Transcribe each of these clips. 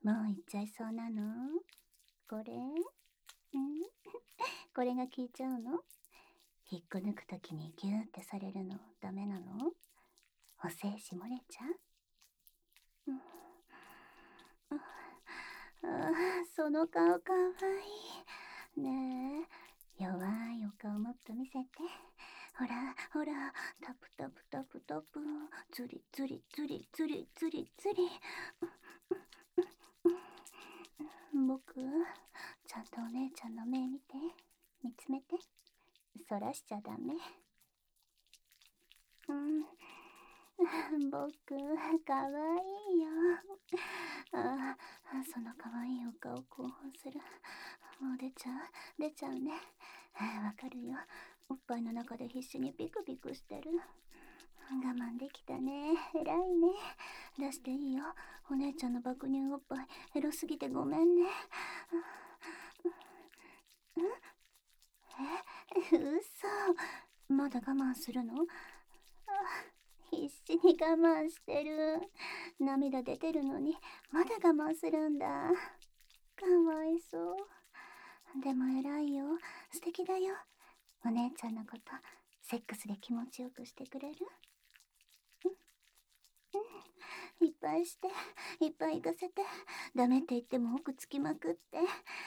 もう行っちゃいそうなの？これ？これが効いちゃうの？引っこ抜くときにギューってされるのダメなの？お精子漏れちゃう？その顔かわいい。ねえ、弱いお顔もっと見せて。ほら、ほら、タプタプタプタプ、ズリズリズリズリズリズリ。僕、ちゃんとお姉ちゃんの目見て、見つめて。そらしちゃダメ。僕、かわいいよ。そのかわいいお顔興奮する。もう出ちゃうね。わかるよ。おっぱいの中で必死にピクピクしてる。我慢できたね。偉いね。出していいよ。お姉ちゃんの爆乳おっぱい、エロすぎてごめんね。嘘。まだ我慢するの？必死に我慢してる。涙出てるのに、まだ我慢するんだ。かわいそう。でも偉いよ。素敵だよ。お姉ちゃんのこと、セックスで気持ちよくしてくれる？いっぱいして、いっぱい行かせて。ダメって言っても奥つきまくって。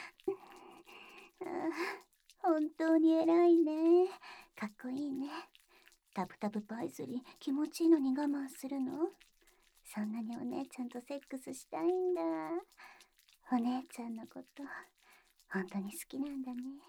本当に偉いね。かっこいいね。タプタプパイズリー気持ちいいのに我慢するの？そんなにお姉ちゃんとセックスしたいんだ。お姉ちゃんのこと、本当に好きなんだね。